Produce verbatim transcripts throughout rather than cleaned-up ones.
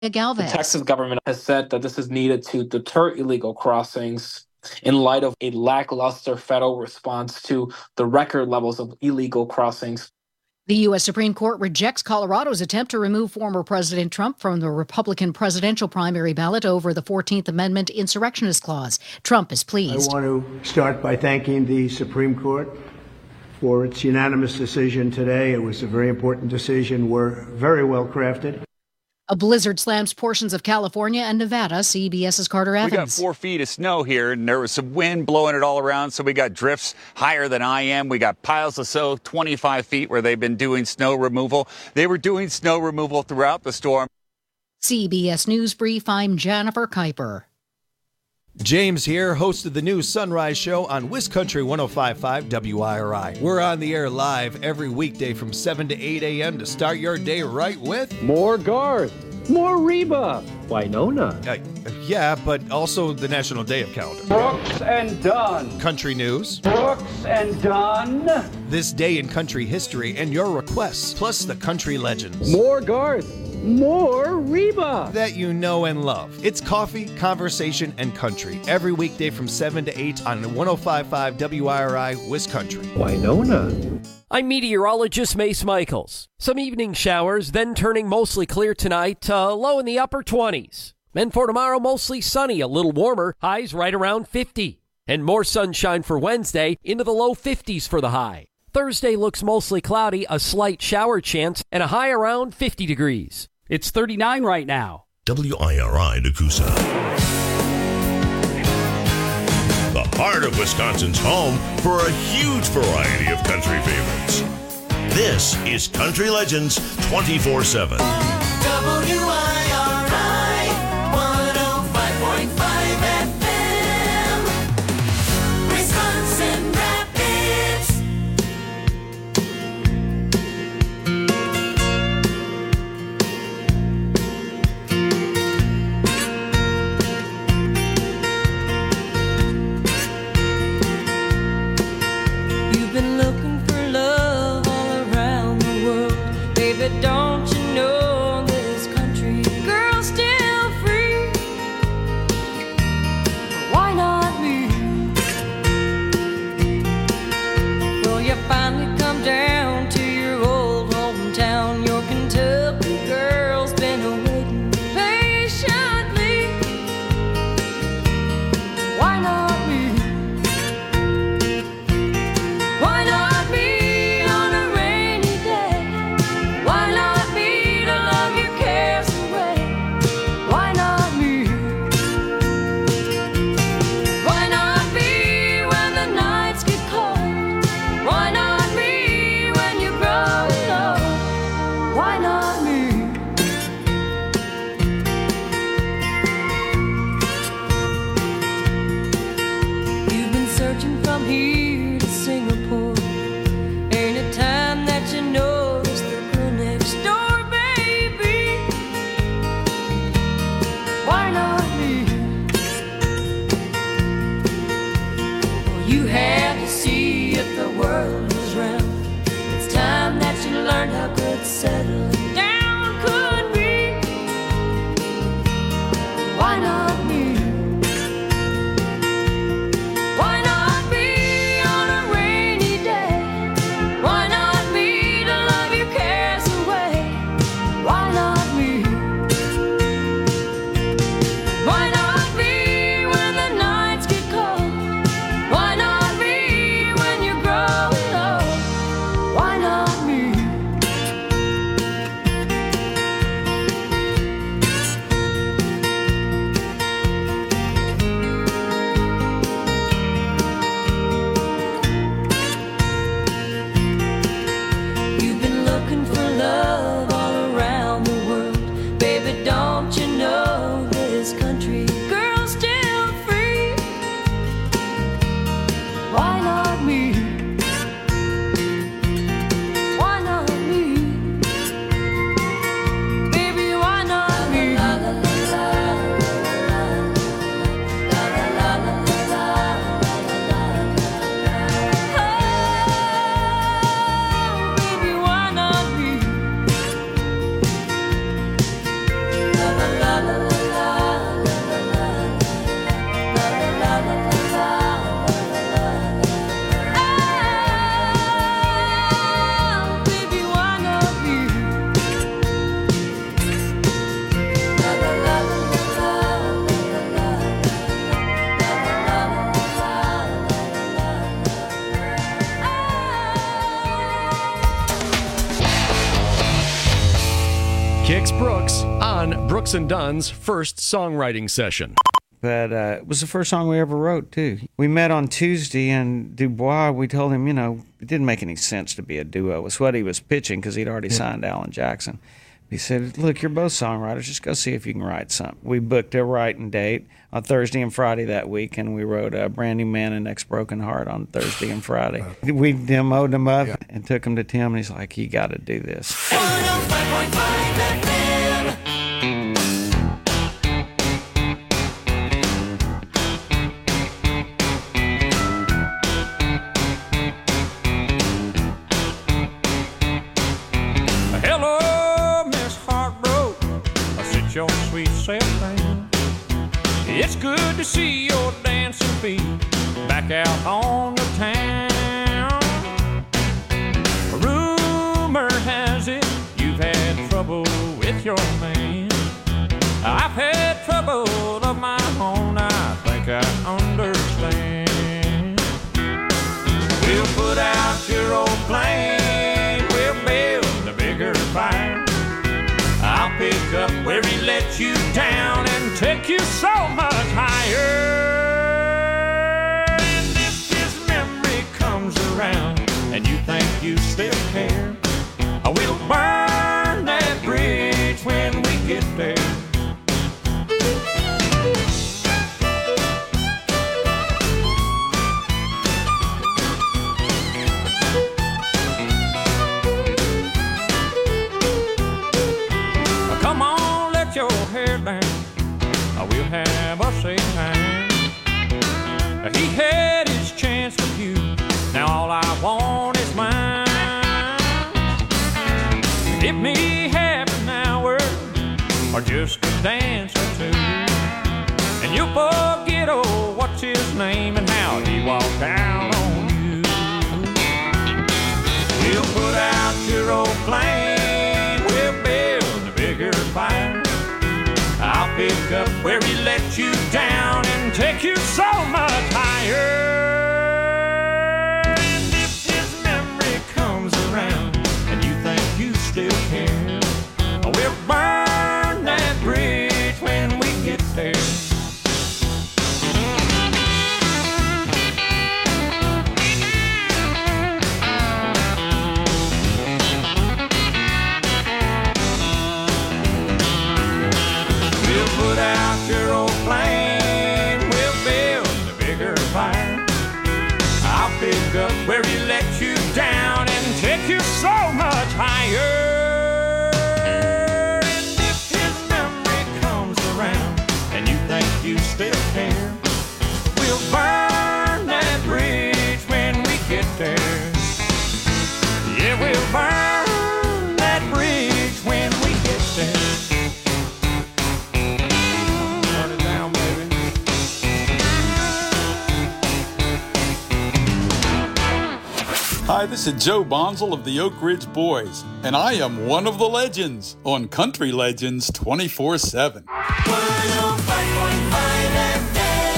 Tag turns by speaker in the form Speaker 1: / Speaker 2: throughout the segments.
Speaker 1: Galvez.
Speaker 2: The Texas government has said that this is needed to deter illegal crossings in light of a lackluster federal response to the record levels of illegal crossings.
Speaker 1: The U S Supreme Court rejects Colorado's attempt to remove former President Trump from the Republican presidential primary ballot over the fourteenth Amendment insurrectionist clause. Trump is pleased.
Speaker 3: I want to start by thanking the Supreme Court for its unanimous decision today. It was a very important decision. We're very well crafted.
Speaker 1: A blizzard slams portions of California and Nevada. C B S's Carter Evans.
Speaker 4: We got four feet of snow here, and there was some wind blowing it all around, so we got drifts higher than I am. We got piles of snow, twenty-five feet, where they've been doing snow removal. They were doing snow removal throughout the storm.
Speaker 1: C B S News Brief, I'm Jennifer Kuiper.
Speaker 5: James here, host of the new Sunrise Show on WisCountry one oh five point five W I R I. We're on the air live every weekday from seven to eight a.m. to start your day right with
Speaker 6: more Garth, more Reba, Winona.
Speaker 5: Uh, yeah, but also the National Day of Calendar.
Speaker 6: Brooks and Dunn.
Speaker 5: Country news.
Speaker 6: Brooks and Dunn.
Speaker 5: This day in country history and your requests, plus the country legends.
Speaker 6: More Garth. More Reba
Speaker 5: that you know and love. It's coffee, conversation, and country every weekday from seven to eight on one oh five point five W I R I WisCountry.
Speaker 6: Winona.
Speaker 7: I'm meteorologist Mace Michaels. Some evening showers, then turning mostly clear tonight, uh, low in the upper twenties. Then for tomorrow, mostly sunny, a little warmer, highs right around fifty. And more sunshine for Wednesday, into the low fifties for the high. Thursday looks mostly cloudy, a slight shower chance, and a high around fifty degrees. It's thirty-nine right now.
Speaker 8: W I R I Nakusa. The heart of Wisconsin's home for a huge variety of country favorites. This is Country Legends twenty-four seven.
Speaker 9: W I R I one oh five point five F M. Wisconsin Rapids.
Speaker 10: You've been looking for love all around the world. Baby, don't you know this country girl's still free? Why not me? Well, you finally come down to your old hometown. Your Kentucky girl's been waiting patiently. Why not me? Why not me on a rainy day? Why not me to love your cares away? Why not me? Why not me when the nights get cold? Why not me when you grow old? Why not me? You've been searching from here to Singapore. Ain't it time that you notice the girl next door, baby? Why not me? Well, you had to see if the world was round. It's time that you learned how good settling down could be. Why not me? Why not me on a rainy day? Why not me to love your cares away? Why not me? Why not me when the nights get cold? Why not me when you're growing old? Why not me? You've been looking for love all around the world. Baby, don't you know this country girl's still free? Why not me? Why not me? Baby, why not me? La la la la la la la la la Oh, baby, why not me? La la
Speaker 11: Brooks and Dunn's first songwriting session.
Speaker 12: But uh, it was the first song we ever wrote, too. We met on Tuesday, and Dubois, we told him, you know, it didn't make any sense to be a duo. It was what he was pitching because he'd already yeah. signed Alan Jackson. He said, look, you're both songwriters. Just go see if you can write something. We booked a writing date on Thursday and Friday that week, and we wrote a Brand New Man and Next Broken Heart on Thursday and Friday. We demoed them up yeah. and took them to Tim, and he's like, you got to do this.
Speaker 9: one oh five point five F M.
Speaker 13: Your sweet self down. It's good to see your dancing feet back out on the town. Rumor has it you've had trouble with your man. I've had trouble of my own, I think I understand. We'll put out your old flame, we'll build a bigger fire. I'll pick up where he let you down and take you so much higher. And if his memory comes around and you think you still care, I will burn that bridge when we get there. We'll have us a time. He had his chance with you. Now all I want is mine. Give me half an hour or just a dance or two, and you'll forget, oh, what's his name and how he walked down on you. We'll put out your old flame, we'll build a bigger fire. I'll pick up where he let you down and take you so much higher. And if his memory comes around and you think you still care, we'll burn that bridge when we get there. Put out your old flame, we'll build a bigger fire. I'll pick up where he let you down and take you so much higher. And if his memory comes around and you think you still care, we'll burn that bridge when we get there. Yeah, we'll burn that bridge when we get there.
Speaker 14: Hi, this is Joe Bonzel of the Oak Ridge Boys, and I am one of the legends on Country Legends twenty-four seven.
Speaker 9: one oh five point five F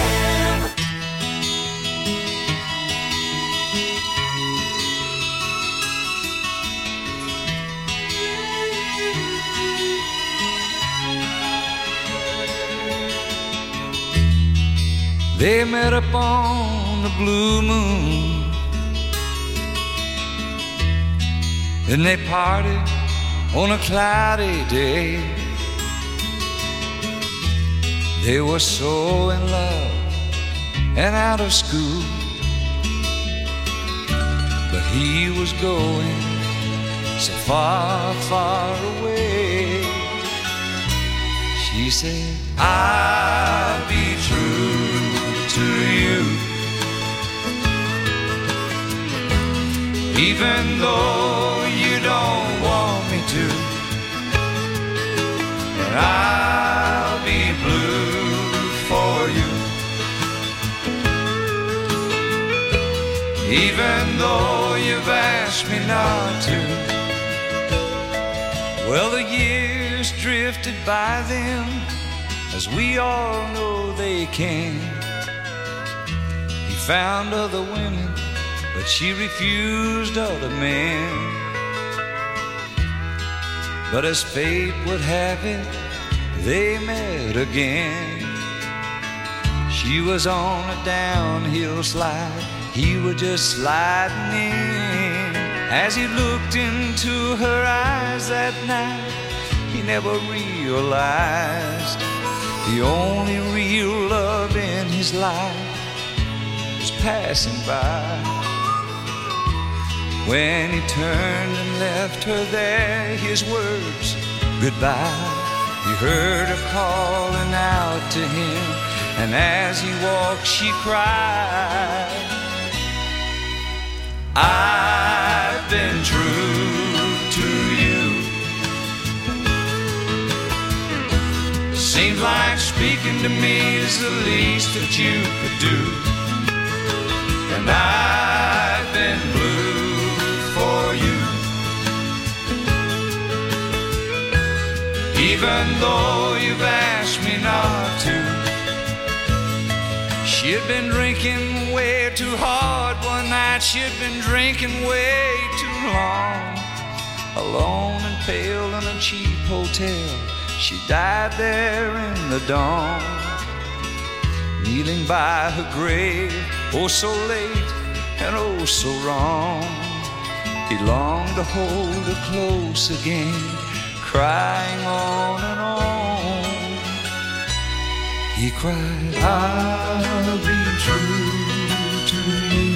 Speaker 15: M. They met up on the blue moon, and they parted on a cloudy day. They were so in love and out of school, but he was going so far, far away. She said, I'll be true to you, even though you don't want me to. But I'll be blue for you, even though you've asked me not to. Well, the years drifted by them, as we all know they can. He found other women, but she refused other men. But as fate would have it, they met again. She was on a downhill slide, he was just sliding in. As he looked into her eyes that night, he never realized the only real love in his life was passing by. When he turned and left her there, his words, goodbye. He heard her calling out to him, and as he walked she cried, I've been true to you. Seems like speaking to me is the least that you could do. And I've been blue for you, even though you've asked me not to. She had been drinking way too hard one night, she had been drinking way too long. Alone and pale in a cheap hotel, she died there in the dawn. Kneeling by her grave, oh so late and oh so wrong. He longed to hold her close again, crying on and on. He cried, I'll be true to you.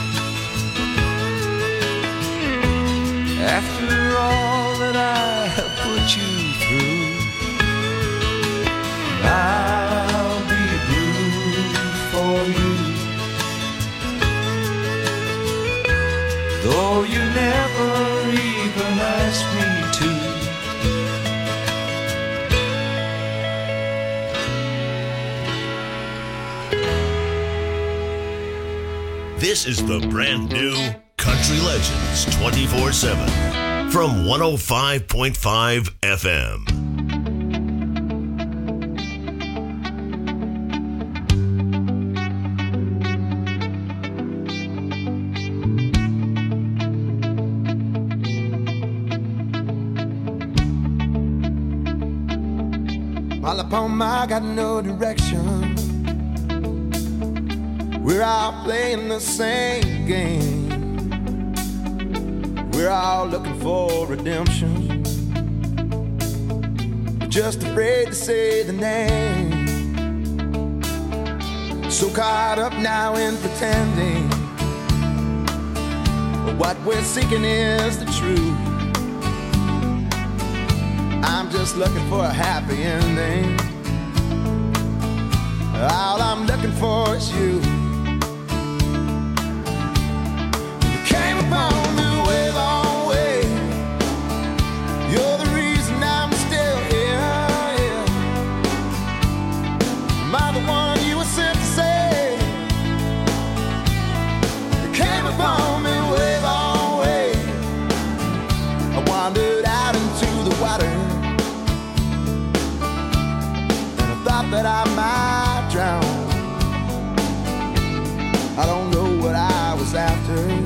Speaker 15: After all that I have put you through, I'll be blue for you. Though you never even asked me to.
Speaker 8: This is the brand new Country Legends twenty-four seven from one oh five point five F M.
Speaker 16: All upon my got no direction. We're all playing the same game. We're all looking for redemption. We're just afraid to say the name. So caught up now in pretending what we're seeking is the truth. I'm just looking for a happy ending. All I'm looking for is you. Came upon me way, long way. You're the reason I'm still here, yeah. Am I the one you were sent to say? You came upon me way, long way. I wandered out into the water, and I thought that I might drown. I don't know what I was after,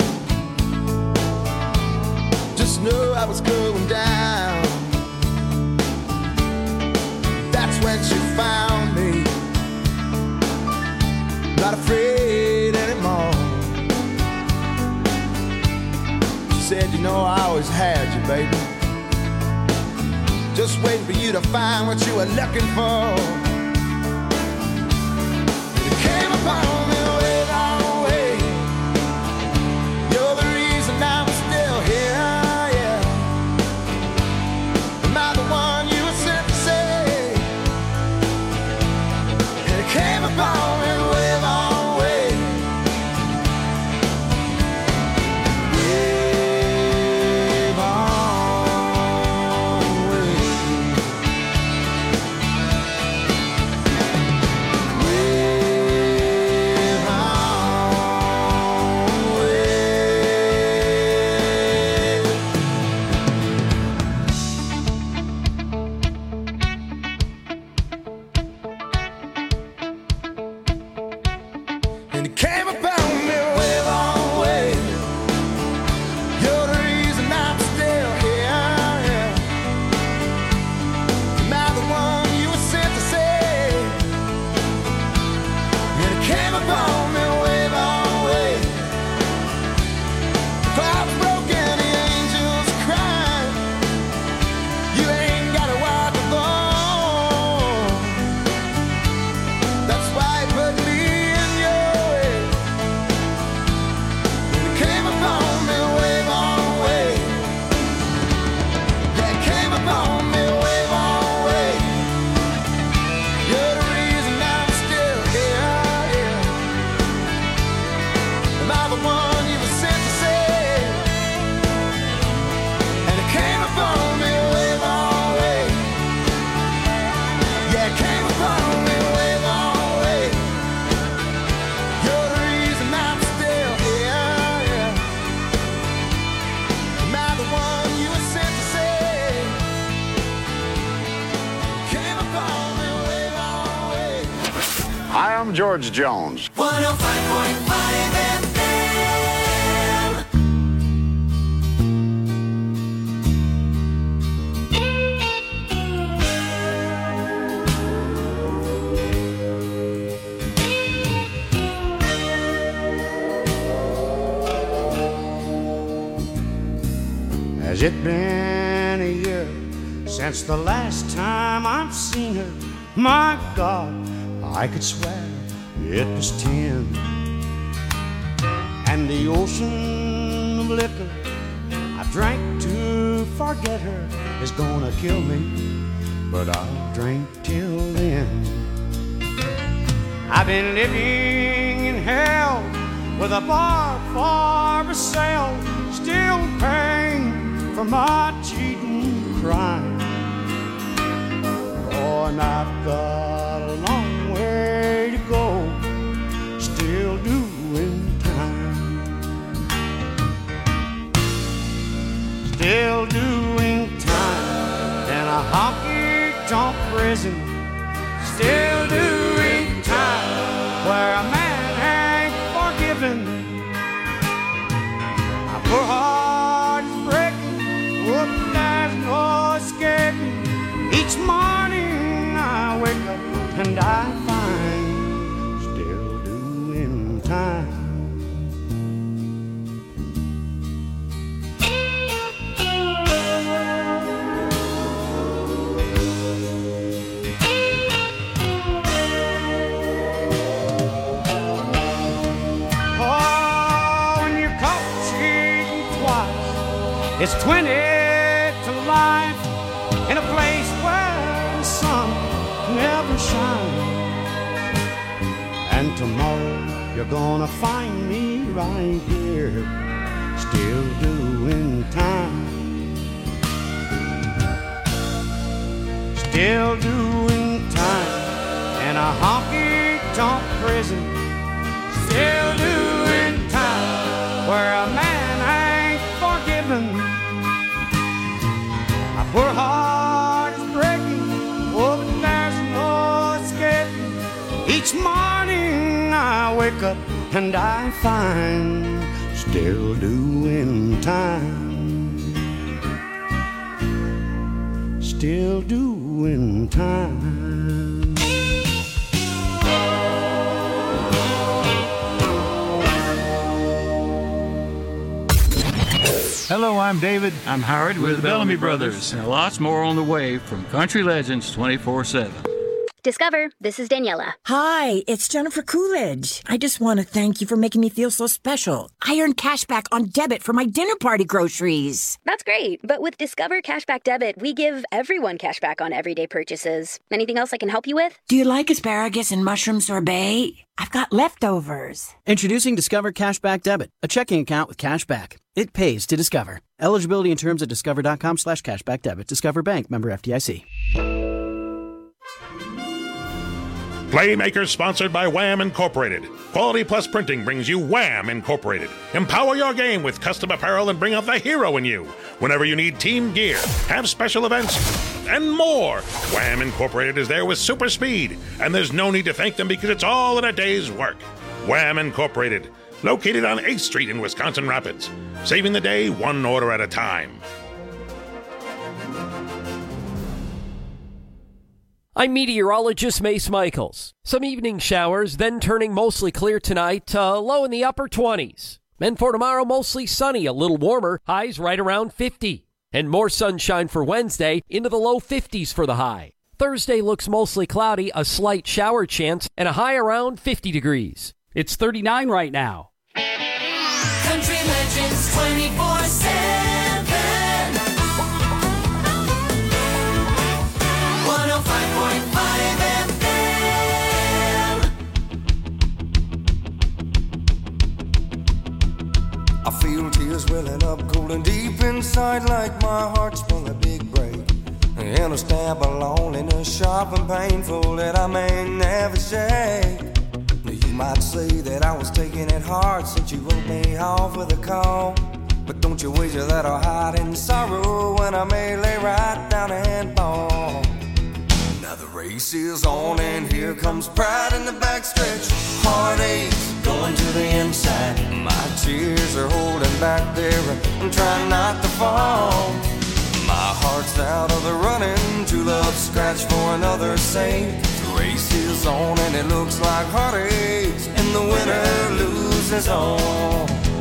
Speaker 16: just knew I was going down. That's when she found me, not afraid anymore. She said, you know I always had you, baby, just waiting for you to find what you were looking for. You came upon me way, long way. You're the reason I'm still here. Came upon me way, long way. Way, long way. Way, long and it came upon me way, long way. You're the reason I'm still here, yeah. Am I the one you were
Speaker 17: Hi, I'm George Jones.
Speaker 9: one oh five point five F M.
Speaker 18: Has it been a year since the last time I've seen her? My God, I could swear it was ten. And the ocean of liquor I drank to forget her is gonna kill me, but I'll drink till then. I've been living in hell with a bar for a sale, still paying for my cheating crime. Oh, and I've got a long way to go, still doing time. Still doing time in a honky-tonk prison. Still doing time where a man ain't forgiven. My poor heart is breaking, whoop, there's no escaping. Each morning I wake up and I find still doing time. Oh, when you're caught cheating twice, it's twenty to life in a place where the sun never shines. And tomorrow you're gonna find me right here, still doing time. Still doing time in a honky-tonk prison. Still doing time where a man ain't forgiven. My poor heart is breaking, oh, but there's no escaping. Each morning I wake up and I find still doing time. Still doing time.
Speaker 19: Hello, I'm David.
Speaker 6: I'm Howard with the Bellamy Brothers. And lots more on the way from Country Legends twenty-four seven.
Speaker 20: Discover, this is Daniela.
Speaker 21: Hi, it's Jennifer Coolidge. I just want to thank you for making me feel so special. I earned cash back on debit for my dinner party groceries.
Speaker 20: That's great, but with Discover Cashback Debit, we give everyone cash back on everyday purchases. Anything else I can help you with?
Speaker 21: Do you like asparagus and mushroom sorbet? I've got leftovers.
Speaker 22: Introducing Discover Cashback Debit, a checking account with cash back. It pays to Discover. Eligibility and terms at discover.com slash cashback debit. Discover Bank, member F D I C.
Speaker 8: Playmakers sponsored by Wham Incorporated. Quality Plus Printing brings you Wham Incorporated. Empower your game with custom apparel and bring out the hero in you. Whenever you need team gear, have special events, and more, Wham Incorporated is there with super speed. And there's no need to thank them because it's all in a day's work. Wham Incorporated, located on eighth Street in Wisconsin Rapids. Saving the day one order at a time.
Speaker 7: I'm meteorologist Mace Michaels. Some evening showers, then turning mostly clear tonight, uh, low in the upper twenties. Then for tomorrow, mostly sunny, a little warmer, highs right around fifty. And more sunshine for Wednesday, into the low fifties for the high. Thursday looks mostly cloudy, a slight shower chance, and a high around fifty degrees. It's thirty-nine right now.
Speaker 9: Country Legends twenty-four seven. one oh five point five F M.
Speaker 16: I feel tears welling up cold and deep inside, like my heart sprung a big break. And a stab of loneliness, sharp and painful, that I may never shake. You might say that I was taking it hard since you wrote me off with a call. But don't you wager that I'll hide in sorrow when I may lay right down and fall. Another race is on and here comes pride in the backstretch. Heartaches going to the inside. My tears are holding back there. I'm trying not to fall. My heart's out of the running. True love scratch for another's sake. The race is on and it looks like heartaches, and the winner loses all.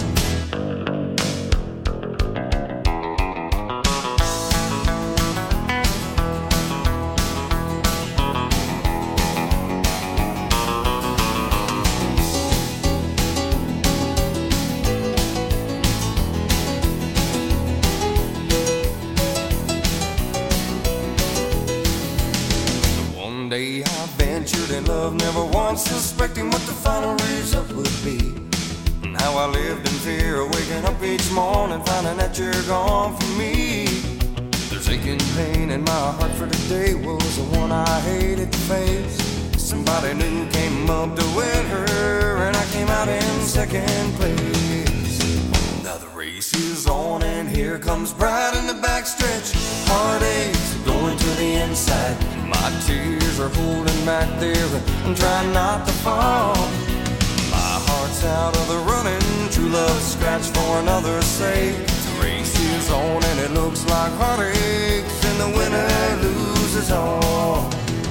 Speaker 16: Never once suspecting what the final result would be. And how I lived in fear of waking up each morning finding that you're gone from me. There's aching pain in my heart for today was the one I hated to face. Somebody new came up to win her and I came out in second place. Now the race is on and here comes pride in the backstretch. Heartaches going to the inside. My tears are holding back there. I'm trying not to fall. My heart's out of the running. True love scratch for another's sake. The race is on and it looks like heartaches, and the winner loses all.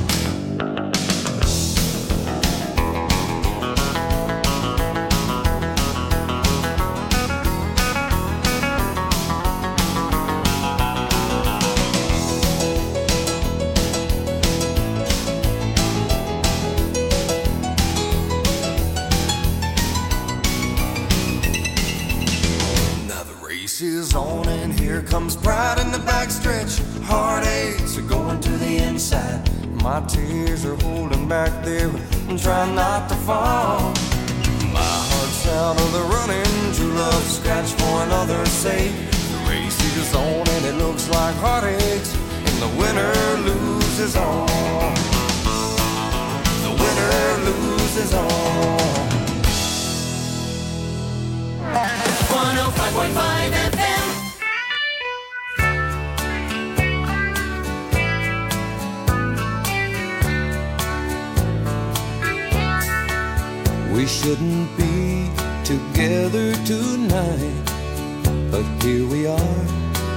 Speaker 16: Is on and here comes pride in the backstretch. Heartaches are going to the inside. My tears are holding back there. I'm trying not to fall. My heart's out of the running. True love scratch for another's sake. The race is on and it looks like heartaches, and the winner loses all. The winner loses all.
Speaker 9: one oh five point five F M.
Speaker 15: We shouldn't be together tonight, but here we are.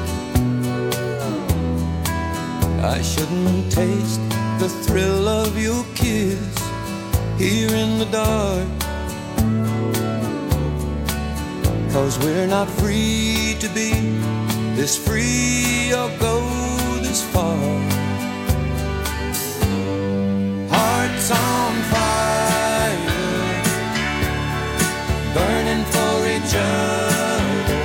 Speaker 15: I shouldn't taste the thrill of your kiss here in the dark, 'cause we're not free to be this free or go this far. Hearts on fire, burning for each other,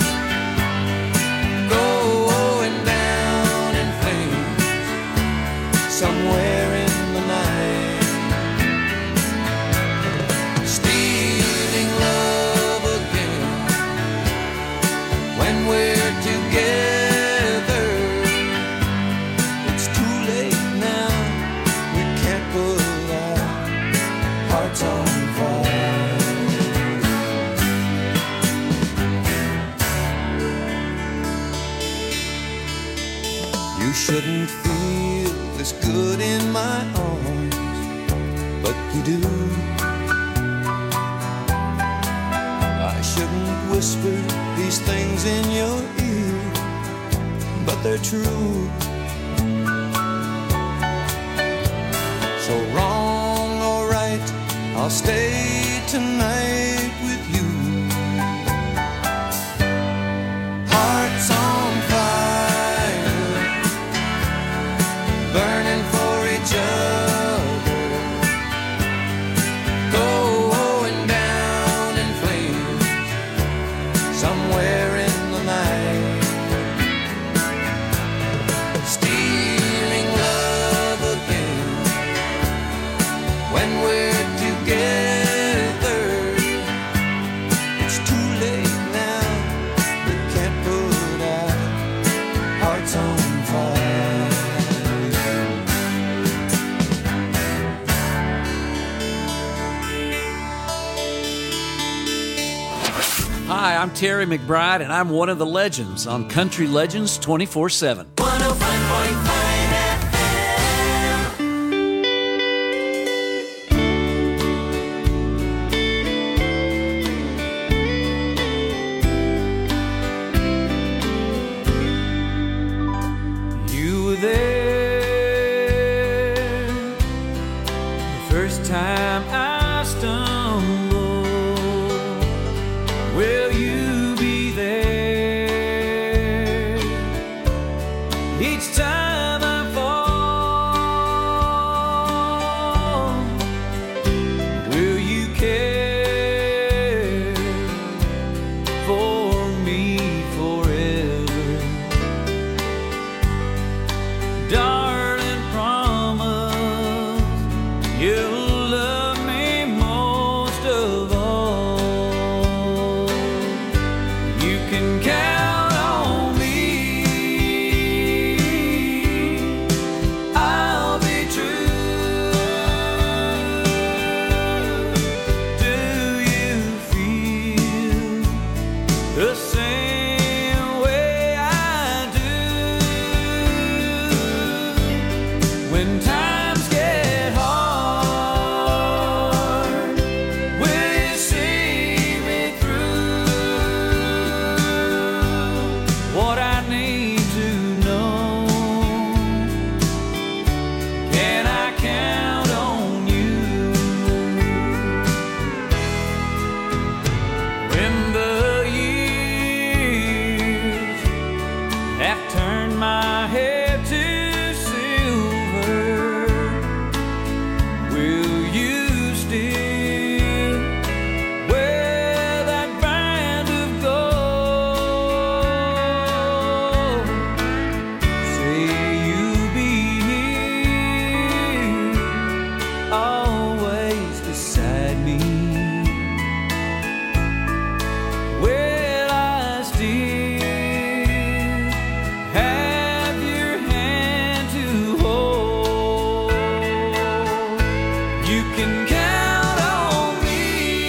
Speaker 15: going down in flames somewhere in the night, stealing love again when we're together. It's too late now, we can't put our hearts on fire. You shouldn't feel this good in my arms, but you do. I shouldn't whisper these things in your ear, but they're true. So wrong or right, I'll stay tonight with you. Hearts on fire, burning for each other, going down in flames somewhere in the night, stealing love again when we're together. It's too late now, we can't put our hearts on fire.
Speaker 17: Hi, I'm Terry McBride, and I'm one of the legends on Country Legends twenty-four seven.
Speaker 9: one oh five point five F M.
Speaker 15: first time I stumble, will you be there? Each time I fall, will you care for me forever? Darling, promise you'll love me most of all. You can count on me, I'll be true. Do you feel the same way I do? When times get hard, will you see me through? What I need to know, can I count on you? When the years have turned my hair to silver, will you still wear that band of gold? Say you'll be here, always beside me. Will I still have your hand to hold? You can count on me,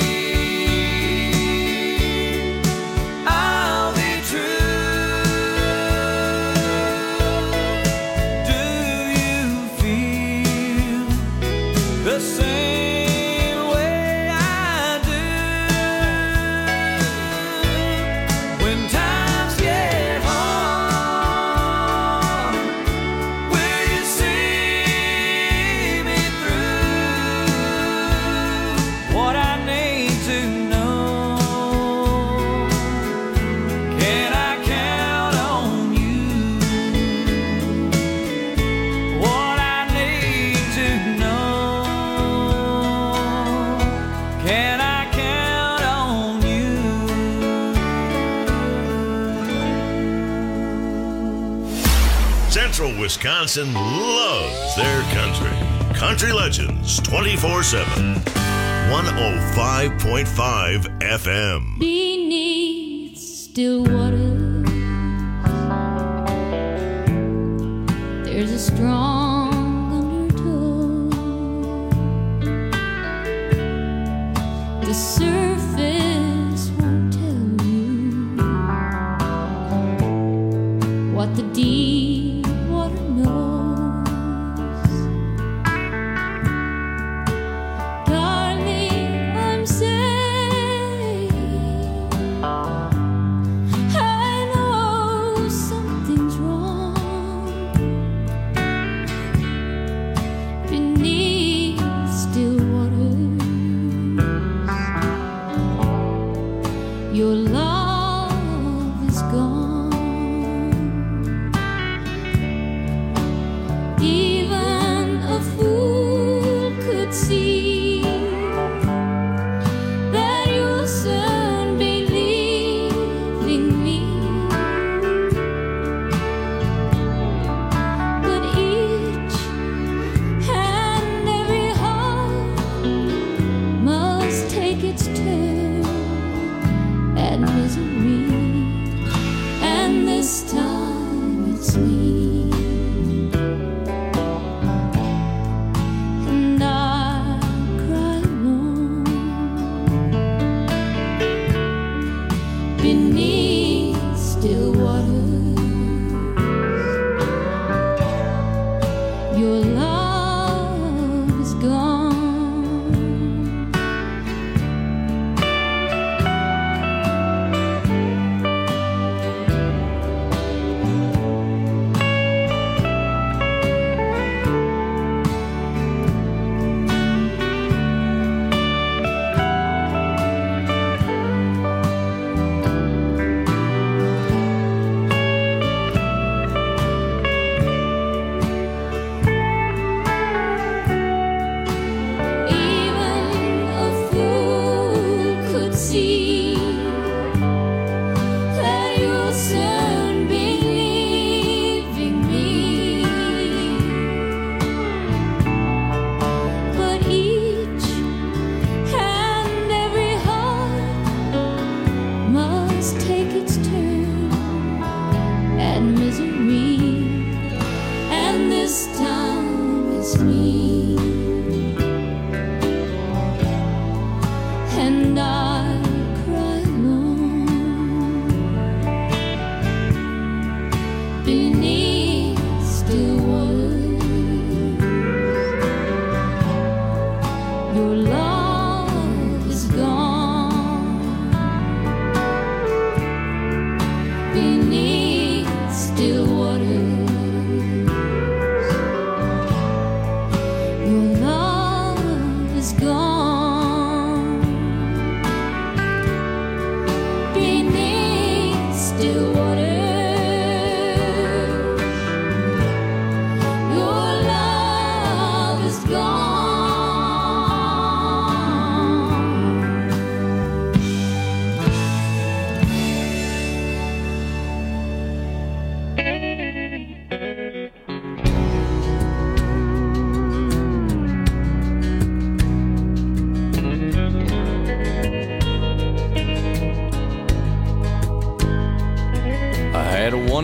Speaker 15: I'll be true. Do you feel the same way I do? When times get hard, will you see me through? What I need to know, can I count on you? What I need to know, can I count on you?
Speaker 2: Central Wisconsin loves their country. Country Legends twenty-four seven. one oh five point five F M.
Speaker 10: Beneath still waters, there's a strong undertow. The surface won't tell you what the deep water knows. Darling, I'm saying I know something's wrong beneath still waters.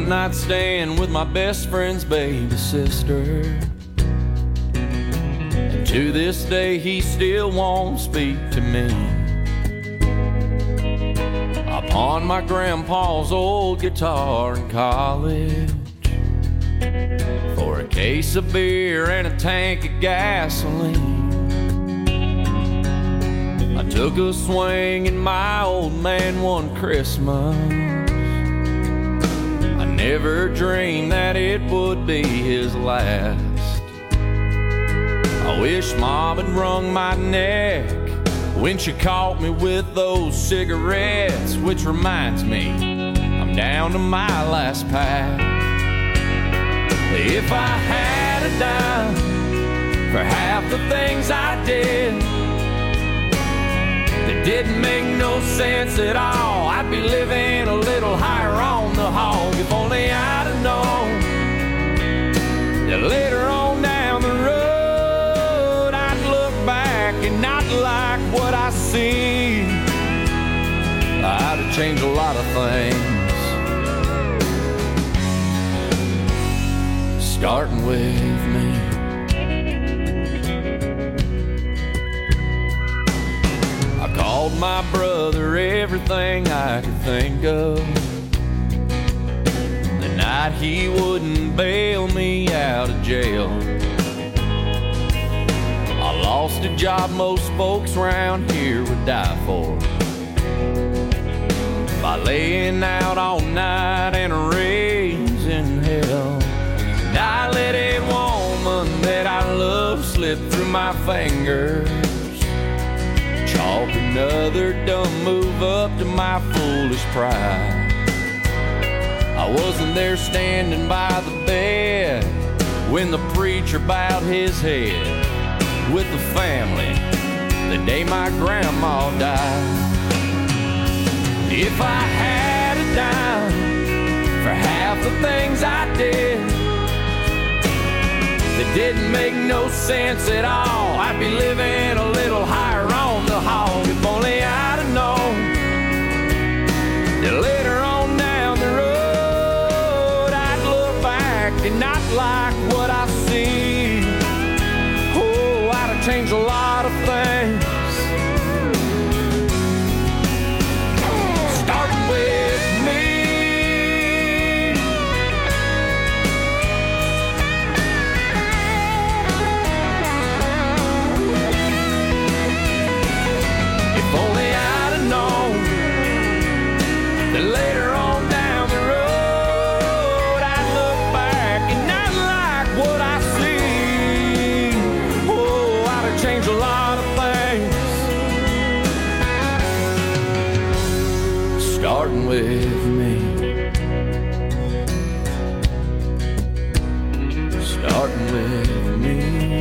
Speaker 15: one night stand with my best friend's baby sister. And to this day he still won't speak to me. I pawned my grandpa's old guitar in college for a case of beer and a tank of gasoline. I took a swing in my old man one Christmas. I never dreamed that it would be his last. I wish Mom had wrung my neck when she caught me with those cigarettes. Which reminds me, I'm down to my last pack. If I had a dime for half the things I did that didn't make no sense at all, I'd be living a little higher on the hog. If only I'd have known that later on down the road I'd look back and not like what I see. I'd have changed a lot of things, starting with me. I called my brother everything I could think of the night he wouldn't bail me out of jail. I lost a job most folks around here would die for, by laying out all night and raising hell. And I let a woman that I love slip through my fingers, chalk another dumb move up to my foolish pride. I wasn't there standing by the bed when the preacher bowed his head with the family the day my grandma died. If I had a dime for half the things I did that didn't make no sense at all, I'd be living a little higher on the hog. If only I'd have known that later on down the road I'd look back and not like what I see. Oh, I'd have changed a lot of things, starting with me. If only I'd have known that later on down the road I'd look back and not like what I see. Oh, I'd have changed a lot of things, starting with me. Starting with me.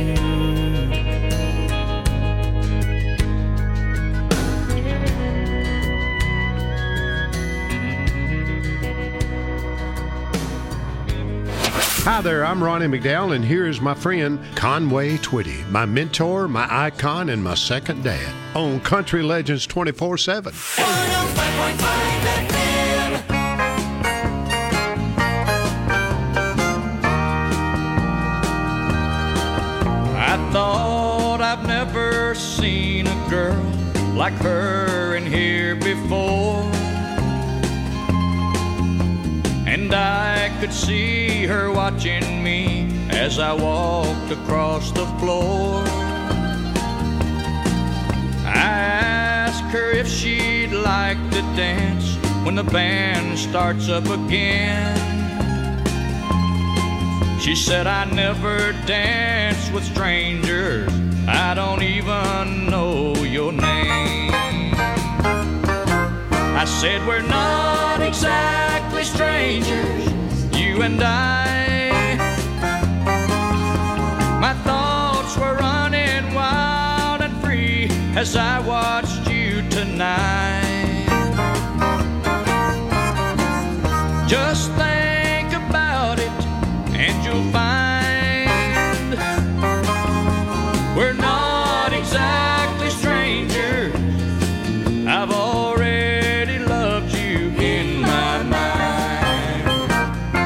Speaker 3: Hi there, I'm Ronnie McDowell, and here is my friend Conway Twitty, my mentor, my icon, and my second dad on Country Legends twenty-four seven.
Speaker 15: I thought I've never seen a girl like her in here before, and I could see her watching me as I walked across the floor. I asked her if she'd like to dance when the band starts up again. She said, I never dance with strangers, I don't even know your name. I said, we're not exactly strangers, you and I. My thoughts were running wild and free as I watched you tonight. Just think about it and you'll find we're not exactly strangers. I've already loved you in my mind.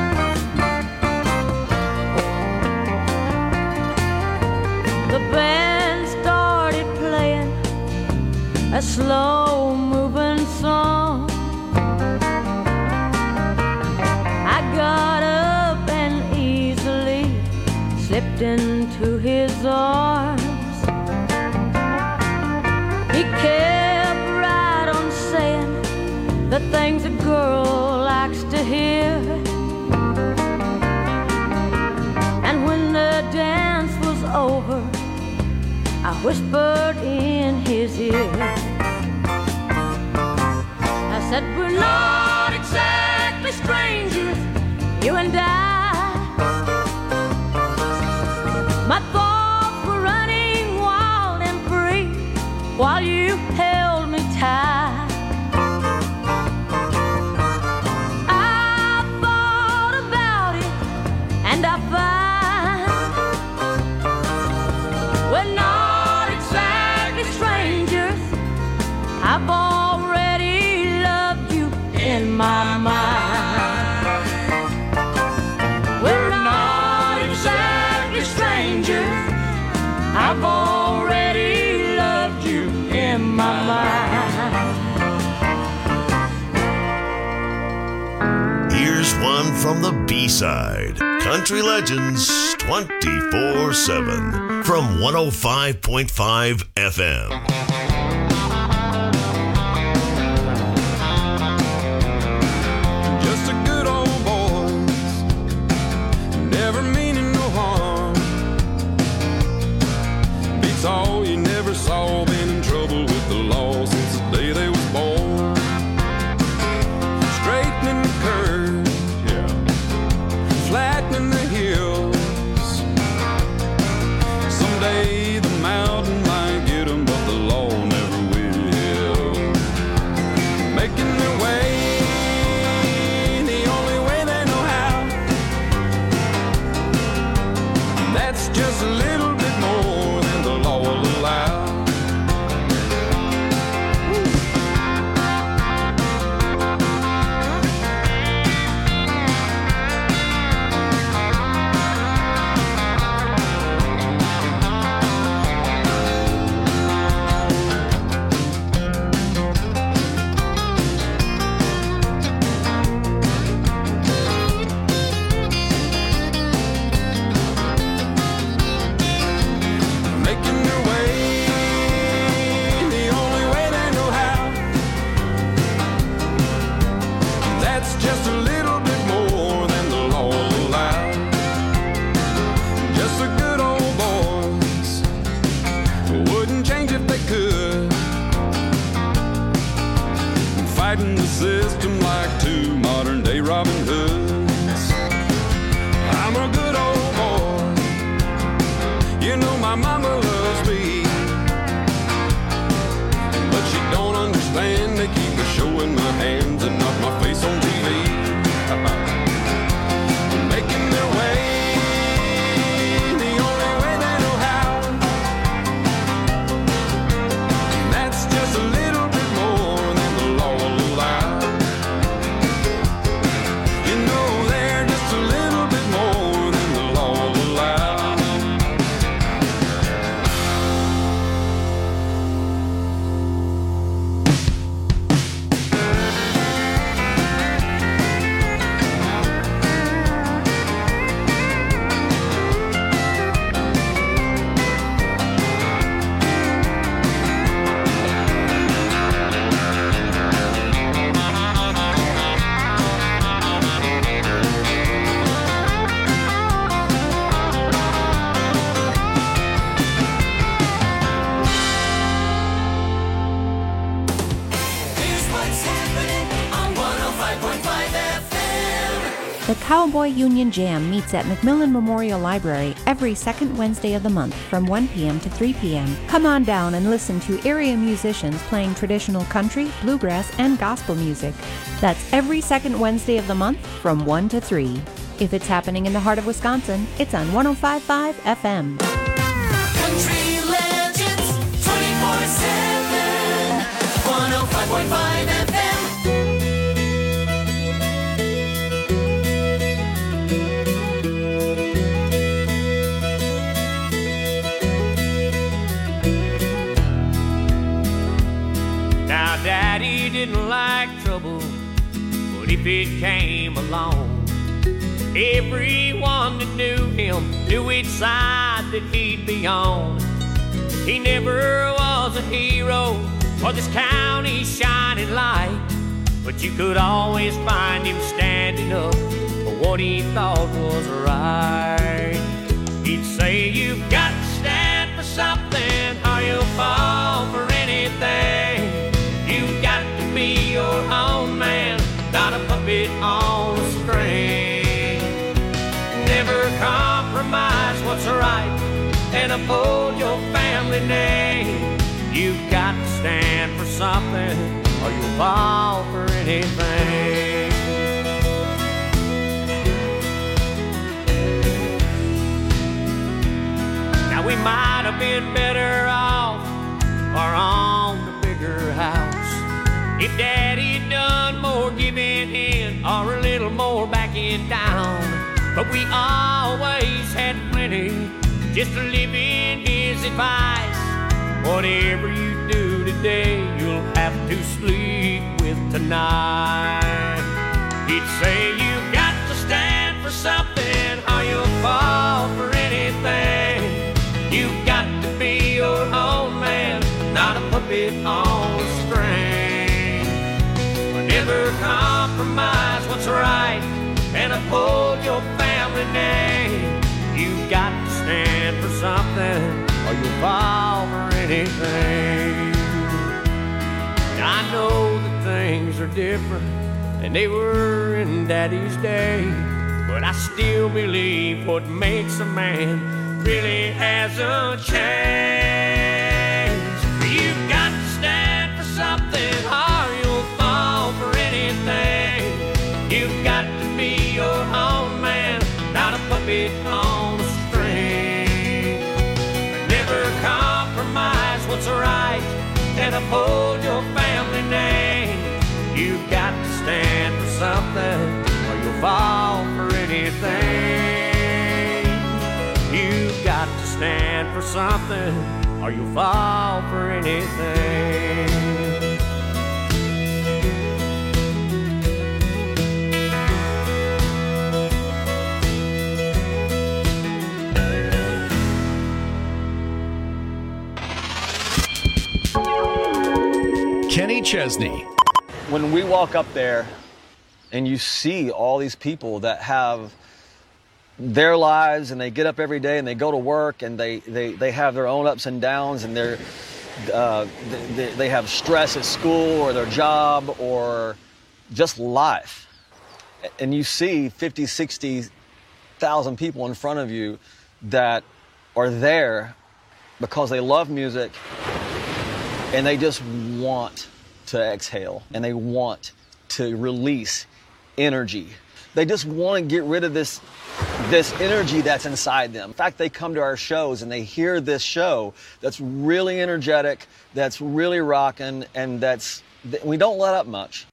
Speaker 10: slow-moving song. I got up and easily slipped into his arms. He kept right on saying the things a girl likes to hear. And when the dance was over, I whispered in his ear. I said, we're not exactly strangers, you and I. My thoughts were running wild and free while you held me tight. I thought about it and I find we're not exactly strangers. I've already loved you in my mind. We're not exactly strangers. I've already loved you in my mind.
Speaker 2: Here's one from the B-side. Country Legends twenty-four seven from one oh five point five F M.
Speaker 15: Just a good old boys, never meaning no harm. Beats all you never saw, been in trouble with the law since the day they was born. Straightening the curves, yeah, flattening the hills. Someday the mountain might get 'em, but the law never will. Making their way the only way they know how. That's just a little bit more than the law will allow. Making their way the only way they know how. That's just a little bit more than the law will allow. Just a good old boys, wouldn't change if they could. Fighting the system like two modern day Robin Hoods. I'm a good old boy, you know my mama loves me, but she don't understand. They keep her showing my hands and not my face on T V. Making their way the only way they know how. That's just a little bit more than the law will allow. You know they're just a little bit more than the law will allow.
Speaker 9: Here's what's happening on one oh five point five F M.
Speaker 4: The Cowboy Union Jam meets at McMillan Memorial Library every second Wednesday of the month from one p.m. to three p.m. Come on down and listen to area musicians playing traditional country, bluegrass, and gospel music. That's every second Wednesday of the month from one to three. If it's happening in the heart of Wisconsin, it's on one oh five point five F M.
Speaker 9: Country Legends twenty-four seven, one oh five point five F M.
Speaker 1: if it came along. Everyone that knew him knew which side that he'd be on. He never was a hero or this county's shining light, but you could always find him standing up for what he thought was right. He'd say, you've got to stand for something or you'll fall for anything. You've got to be your own man, not a puppet on a string. Never compromise what's right and uphold your family name. You've got to stand for something or you'll fall for anything. Now we might have been better off or on the bigger house if Daddy done more giving in or a little more backing down. But we always had plenty just to live in his advice. Whatever you do today, you'll have to sleep with tonight. He'd say, you've got to stand for something or you'll fall for anything. You've got to be your own man, not a puppet on a string. Never compromise what's right and uphold your family name. You've got to stand for something or you'll fall for anything. Now I know that things are different and they were in Daddy's day, but I still believe what makes a man really hasn't changed. You've got to stand for something or you'll fall for anything. You've got to be your own man, not a puppet on a string. Never compromise what's right and uphold your family name. You've got to stand for something or you'll fall for anything. You've got to stand for something or you'll fall for anything.
Speaker 11: Kenny Chesney.
Speaker 19: When we walk up there and you see all these people that have their lives and they get up every day and they go to work and they, they, they have their own ups and downs and they're, uh, they, they have stress at school or their job or just life. And you see fifty, sixty thousand people in front of you that are there because they love music and they just want to exhale and they want to release energy. They just want to get rid of this, this energy that's inside them. In fact, they come to our shows and they hear this show that's really energetic, that's really rocking, and that's, we don't let up much.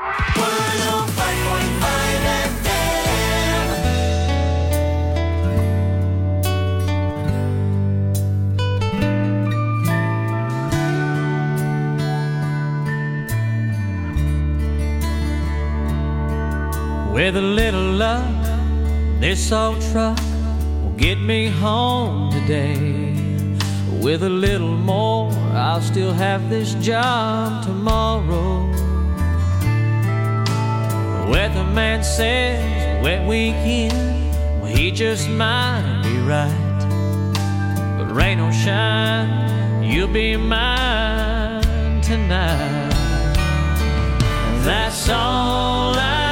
Speaker 1: With a little luck, this old truck will get me home today. With a little more, I'll still have this job tomorrow. Weatherman says wet weekend, well, he just might be right. But rain or shine, you'll be mine tonight. That's all I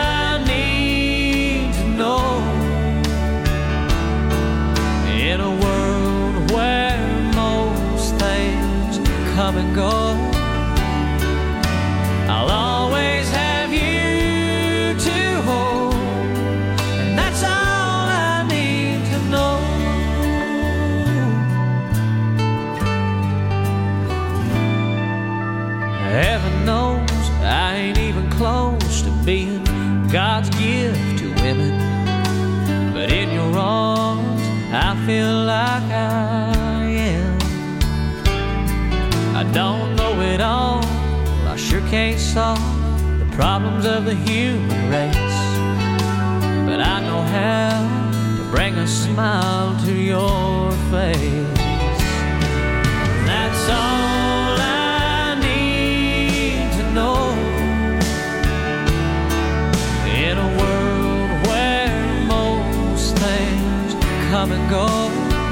Speaker 1: in a world where most things come and go. I'll always have you to hold, and that's all I need to know. Heaven knows I ain't even close to being God's gift to women, but in your arms I feel like I am. I don't know it all, I sure can't solve the problems of the human race, but I know how to bring a smile to your face. That's all I need to know in a world where most things come and go.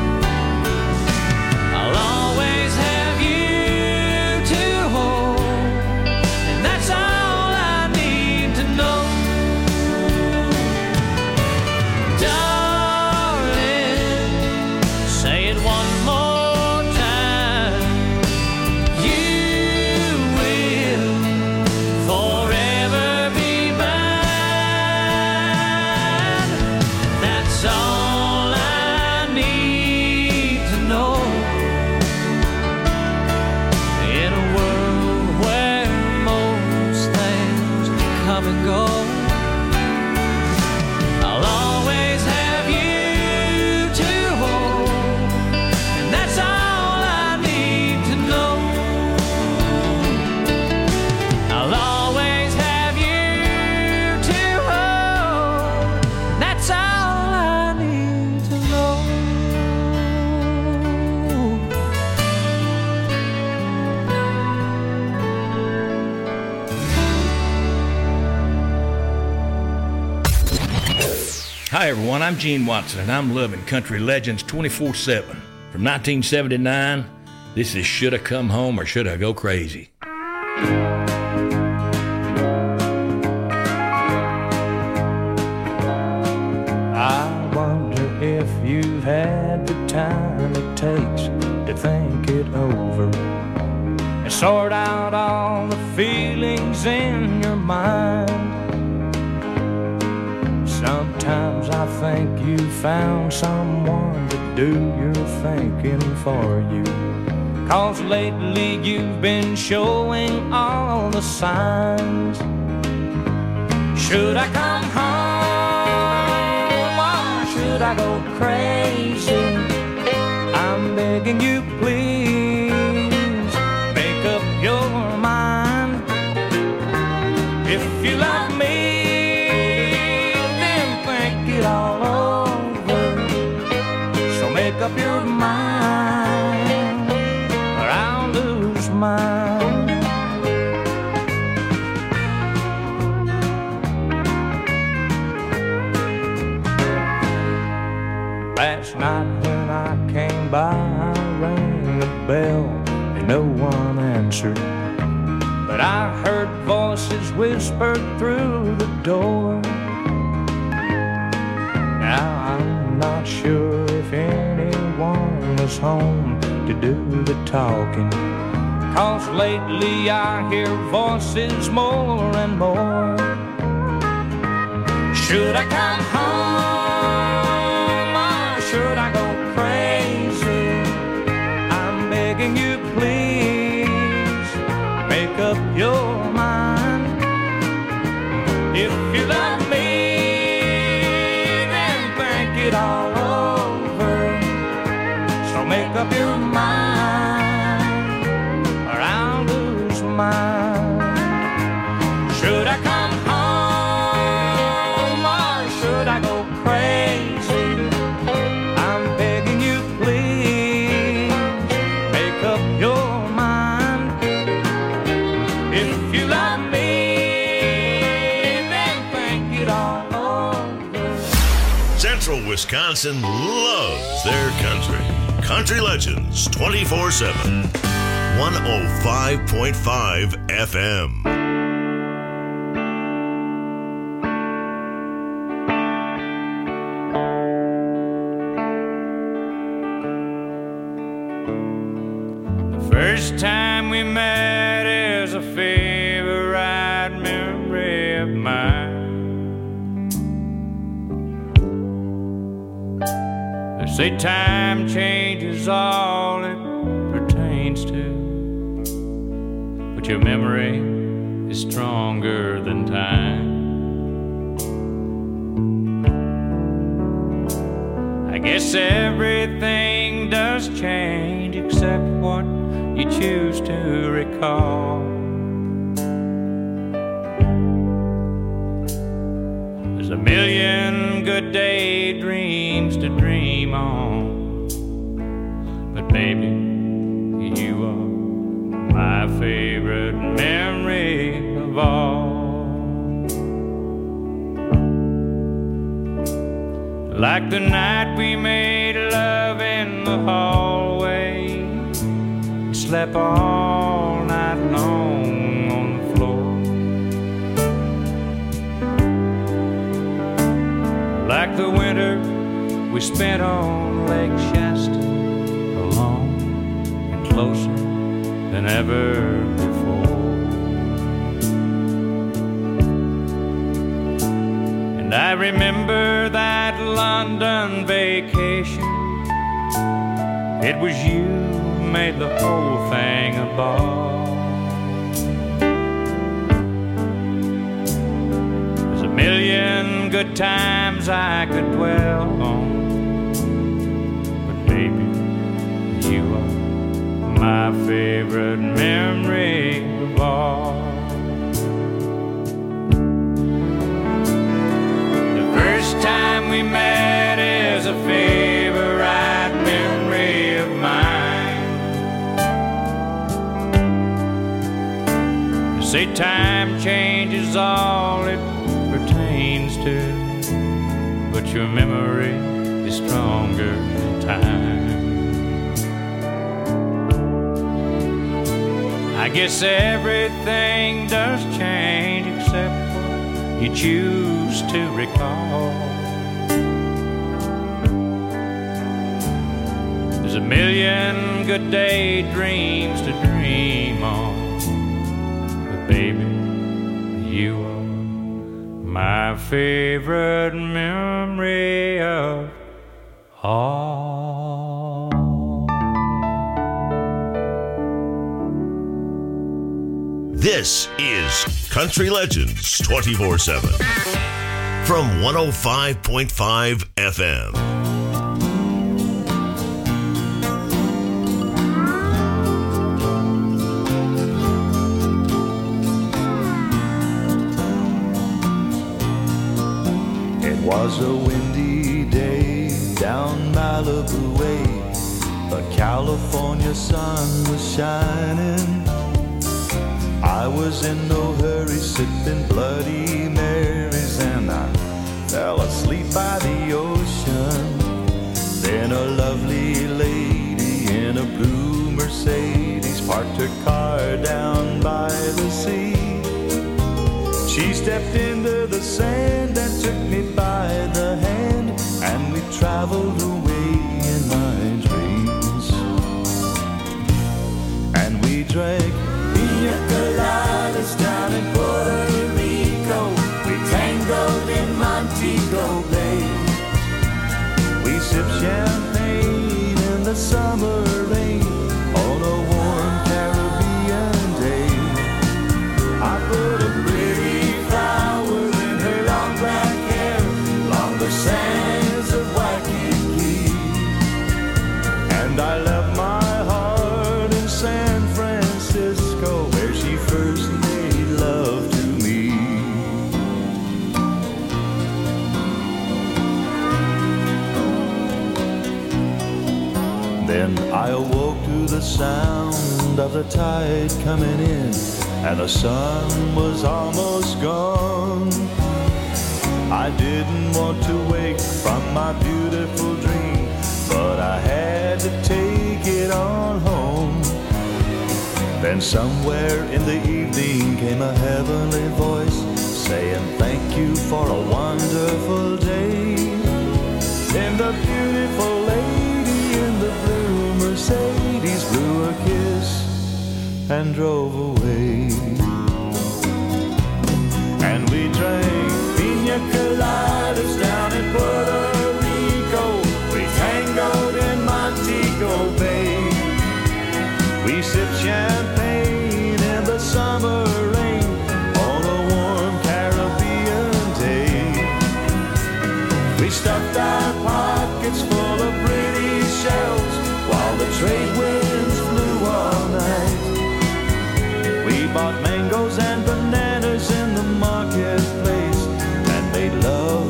Speaker 5: Hi everyone, I'm Gene Watson and I'm loving Country Legends twenty-four seven. From nineteen seventy-nine, this is Should I Come Home or Should I Go Crazy?
Speaker 15: I wonder if you've had the time it takes to think it over and sort out all the feelings in your mind. Sometimes I think you found someone to do your thinking for you, 'cause lately you've been showing all the signs. Should I come home or should I go crazy? I'm begging you, please make up your mind. If you love me, all over, so make up your mind or I'll lose mine. Last night when I came by, I rang the bell and no one answered, but I heard voices whispered through the door. Now I'm not sure if anyone was home to do the talking, 'cause lately I hear voices more and more. Should I come home or should I go crazy? I'm begging you, please make up your mind. If you love me, all over, so make up your mind or I'll lose mine. Should I come home or should I go crazy? I'm begging you, please make up your mind. If you love me, then think it all over.
Speaker 2: Central Wisconsin loves their country. Country Legends twenty-four seven. one oh five point five F M.
Speaker 15: The first time we met is a favorite memory of mine. Say time changes all it pertains to, but your memory is stronger than time. I guess everything does change except what you choose to recall. There's a million good daydreams to dream on, but baby, you are my favorite memory of all. Like the night we made love in the hallway, we slept all night long on the floor. Like the winter we spent on Lake Shasta, alone and closer than ever before. And I remember that London vacation. It was you who made the whole thing a ball. There's a million good times I could dwell on, but baby, you are my favorite memory of all. The first time we met is a favorite memory of mine. They say time changes all it pertains to, but your memory is stronger than time. I guess everything does change except what you choose to recall. There's a million good daydreams to dream on, but baby, you are my favorite memory of all.
Speaker 2: This is Country Legends twenty-four seven from one oh five point five F M.
Speaker 15: It was a windy day down Malibu way. The California sun was shining. I was in no hurry sipping Bloody Marys, and I fell asleep by the ocean. Then a lovely lady in a blue Mercedes parked her car down by the sea. She stepped into the sand and took me by the hand, and we traveled away in my dreams. And we drank pina coladas down in Puerto Rico. We tangoed in Montego Bay. We sipped champagne in the summer rain on a warm Caribbean day. I put a pretty flower in her long black hair along the sands of Waikiki, and I left my heart in San Francisco, where she first made love to me. Then I awoke to the sound of the tide coming in, and the sun was almost gone. I didn't want to wake from my beautiful dream, but I had to take it on home. Then somewhere in the evening came a heavenly voice saying thank you for a wonderful day. Then the beautiful lady in the blue Mercedes blew a kiss and drove away. And we drank pina coladas down in Puerto Rico. We tangoed in Montego Bay. We sipped champagne in the summer rain on a warm Caribbean day. We stuffed our pockets full of pretty shells while the trade winds flew all night. We bought mangoes and bananas in the marketplace and made love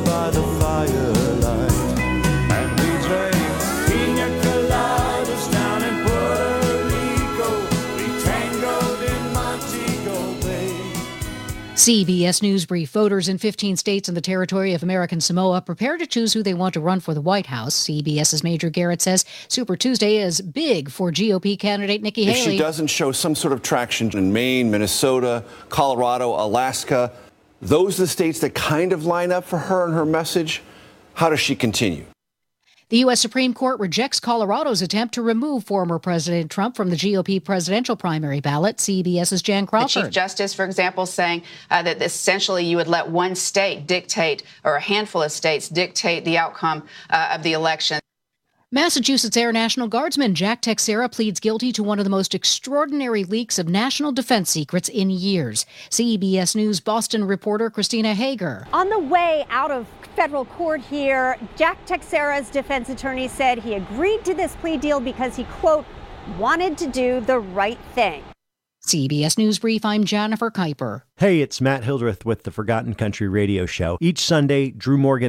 Speaker 12: C B S News Brief. Voters in fifteen states and the territory of American Samoa prepare to choose who they want to run for the White House. CBS's Major Garrett says Super Tuesday is big for G O P candidate Nikki Haley.
Speaker 13: If she doesn't show some sort of traction in Maine, Minnesota, Colorado, Alaska, those are the states that kind of line up for her and her message. How does she continue?
Speaker 12: The U S Supreme Court rejects Colorado's attempt to remove former President Trump from the G O P presidential primary ballot. CBS's Jan Crawford.
Speaker 23: The Chief Justice, for example, saying uh, that essentially you would let one state dictate, or a handful of states dictate the outcome uh, of the election.
Speaker 12: Massachusetts Air National Guardsman Jack Texera pleads guilty to one of the most extraordinary leaks of national defense secrets in years. C B S News Boston reporter Christina Hager.
Speaker 24: On the way out of federal court here, Jack Texera's defense attorney said he agreed to this plea deal because he, quote, wanted to do the right thing.
Speaker 12: C B S News Brief, I'm Jennifer Kuiper.
Speaker 25: Hey, it's Matt Hildreth with the Forgotten Country Radio Show. Each Sunday, Drew Morgan